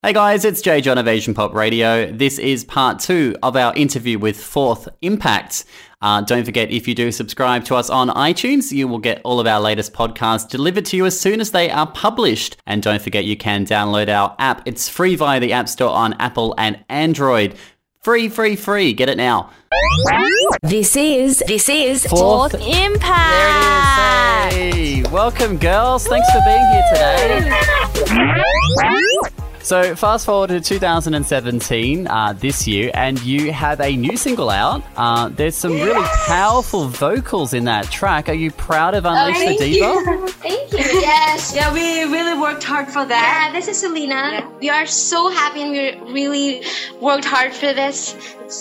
Hey guys, it's Jay John of Asian Pop Radio. This is part 2 of our interview with Fourth Impact. Don't forget, if you do subscribe to us on iTunes, you will get all of our latest podcasts delivered to you as soon as they are published. And don't forget, you can download our app. It's free via the App Store on Apple and Android. Free. Get it now. This is Fourth Impact. There it is. Hey, welcome, girls. Thanks for being here today. So fast forward to 2017, this year, and you have a new single out. There's some really powerful vocals in that track. Are you proud of Unleash the Diva? Thank you. Yes. Yeah, we really worked hard for that. Yeah, this is Selena. Yeah. We are so happy and we really worked hard for this.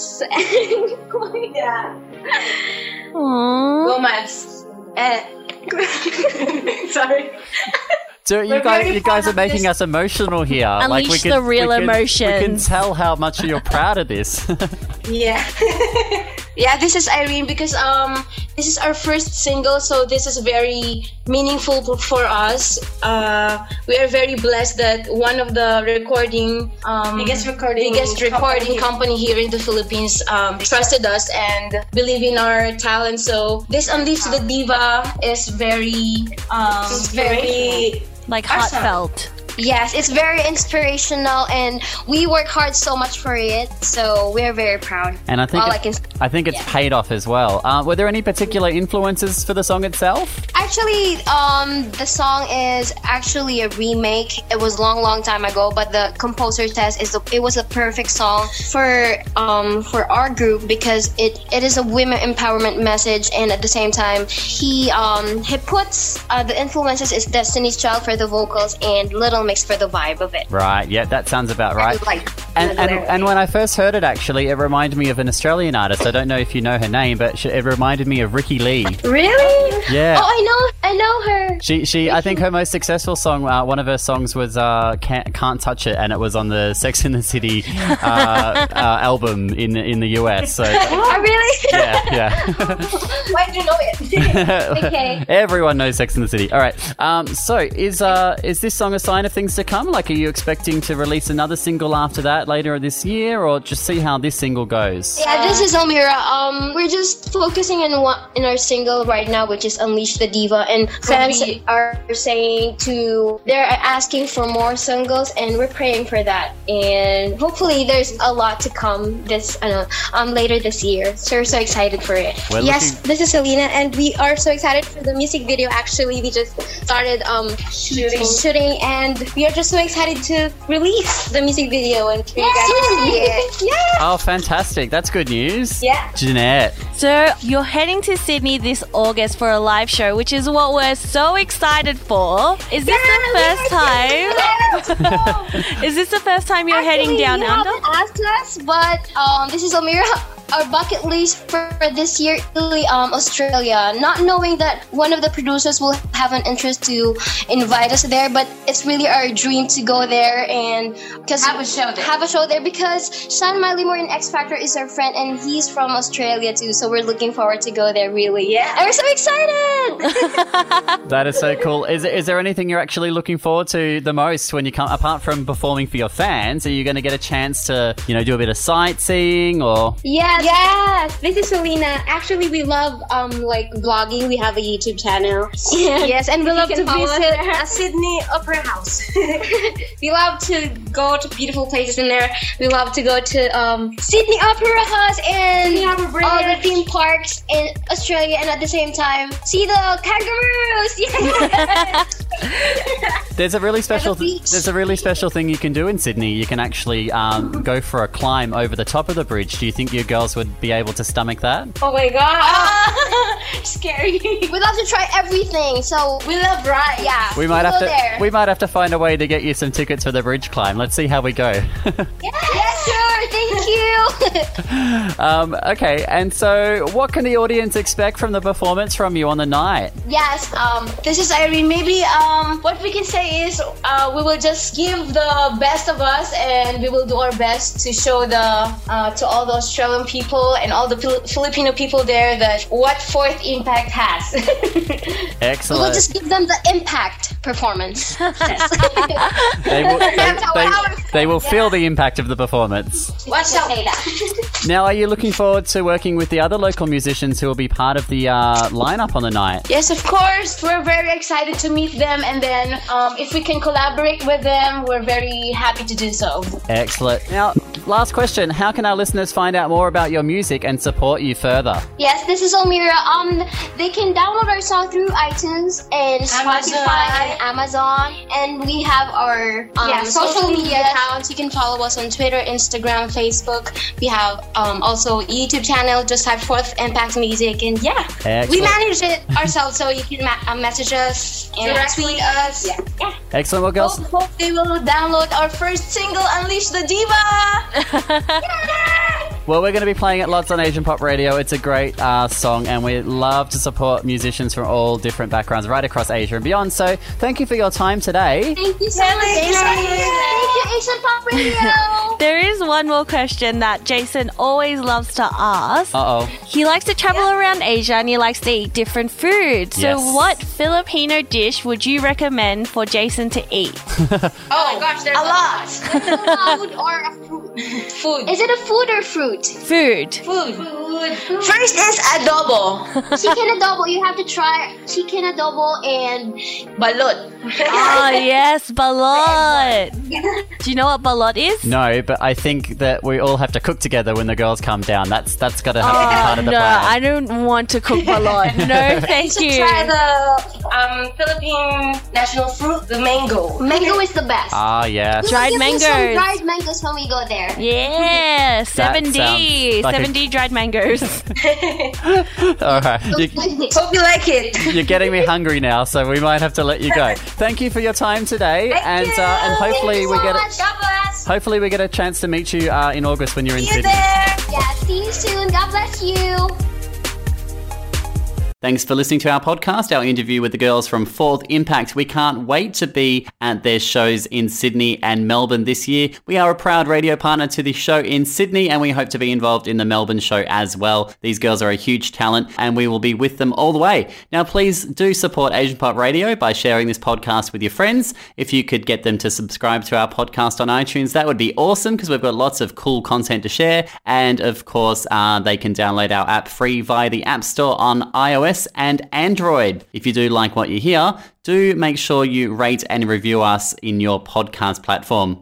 Yeah. Aww. Gomez. Sorry. So you guys are making us emotional here. Unleash the real emotions. We can tell how much you're proud of this. Yeah. Yeah, this is Irene because this is our first single, so this is very meaningful for us. We are very blessed that one of the biggest recording company here in the Philippines trusted us and believe in our talent. So this Unleash the Diva is very like heartfelt. Yes, it's very inspirational and we work hard so much for it, so we're very proud. And I think it's paid off as well. Were there any particular influences for the song itself? Actually, the song is actually a remake. It was long time ago, but the composer says it was a perfect song for our group because it is a women empowerment message, and at the same time he puts the influences is Destiny's Child for the vocals and Little Mix for the vibe of it. Right, yeah, that sounds about right. And when I first heard it, actually, it reminded me of an Australian artist. I don't know if you know her name, but it reminded me of Ricki Lee. Really? Yeah. Oh, I know her. She I think her most successful song, one of her songs was Can't Touch It, and it was on the Sex and the City album in the US. So, oh, really? Yeah. Why do you know it? Okay. Everyone knows Sex and the City. All right. So is this song a sign of things to come? Like, are you expecting to release another single after that later this year, or just see how this single goes? Yeah, this is Almira. We're just focusing in our single right now, which is Unleash the Diva, and fans are they're asking for more singles, and we're praying for that. And hopefully, there's a lot to come later this year. So we're so excited for it. This is Selena, and we are so excited for the music video. Actually, we just started shooting, and we are just so excited to release the music video and for you guys to see it. Yeah. Oh, fantastic. That's good news. Yeah. Jeanette. So you're heading to Sydney this August for a live show, which is what we're so excited for. Is this the first time? Is this the first time you're heading down under? You haven't asked us, but this is Almira. Our bucket list for this year is really Australia. Not knowing that one of the producers will have an interest to invite us there, but it's really our dream to go there and have a show there because Sean Miley Moore in X Factor is our friend, and he's from Australia too. So we're looking forward to go there, really. Yeah, and we're so excited. That is so cool. Is there anything you're actually looking forward to the most when you come, apart from performing for your fans? Are you going to get a chance to do a bit of sightseeing or? Yes, this is Selena. Actually, we love vlogging. We have a YouTube channel. Yes, and we love to visit Sydney Opera House. We love to go to beautiful places in there. We love to go to Sydney Opera House and all the theme parks in Australia, and at the same time see the kangaroos. Yeah. There's a really special thing you can do in Sydney. You can actually go for a climb over the top of the bridge. Do you think your girls would be able to stomach that? Oh my god. Scary. We love to try everything, so we love rides. Yeah. We might have to find a way to get you some tickets for the bridge climb. Let's see how we go. Yes, sure. Thank you. Okay, and so what can the audience expect from the performance from you on the night? Yes, this is Irene. Maybe what we can say is we will just give the best of us, and we will do our best to show to all the Australian people and all the Filipino people there that what Fourth Impact has. Excellent. We will just give them the impact performance. They will feel the impact of the performance. Watch out. Say that. Now, are you looking forward to working with the other local musicians who will be part of the lineup on the night? Yes, of course. We're very excited to meet them, and then if we can collaborate with them, we're very happy to do so. Excellent. Now, last question. How can our listeners find out more about your music and support you further? Yes, this is Omira. They can download our song through iTunes and Spotify and Amazon, and we have our social media accounts. You can follow us on Twitter, Instagram, Facebook. We have also a YouTube channel. Just type Fourth Impact Music, and Excellent. we manage it ourselves, so you can message us and tweet us. Yeah. Excellent. Well, girls, Hope they will download our first single, Unleash the Diva. well, we're going to be playing it lots on Asian Pop Radio. It's a great song, and we love to support musicians from all different backgrounds right across Asia and beyond. So thank you for your time today. Thank you so much. Thank you, Asian Pop Radio. There is one more question that Jason always loves to ask. Uh-oh. He likes to travel around Asia and he likes to eat different foods. So Yes. what Filipino dish would you recommend for Jason to eat? Oh my gosh, there's a lot. Food or a fruit? Food. Is it a food or fruit? Food. Food. First is adobo. Chicken adobo. You have to try chicken adobo and Balut. Oh, yes, balot. Do you know what balot is? No, but I think that we all have to cook together when the girls come down. That's got to have to be part of the No, plan. I don't want to cook balot. No, thank You you. should try the Philippine national fruit, the mango. mango is the best. Ah, yes. Dried Give me some mangoes. dried mangoes when we go there. Yeah, 7D. sounds like a- 7D dried mangoes. All right. Hope you like it. You're getting me hungry now, so we might have to let you go. Thank you for your time today, and hopefully we get God bless. hopefully we get a chance to meet you in August when you're in See you Sydney. there. Yeah, see you soon. God bless you. Thanks for listening to our podcast, our interview with the girls from Fourth Impact. We can't wait to be at their shows in Sydney and Melbourne this year. We are a proud radio partner to the show in Sydney, and we hope to be involved in the Melbourne show as well. These girls are a huge talent, and we will be with them all the way. Now, please do support Asian Pop Radio by sharing this podcast with your friends. If you could get them to subscribe to our podcast on iTunes, that would be awesome, because we've got lots of cool content to share. And of course, they can download our app free via the App Store on iOS and Android. If you do like what you hear, do make sure you rate and review us in your podcast platform.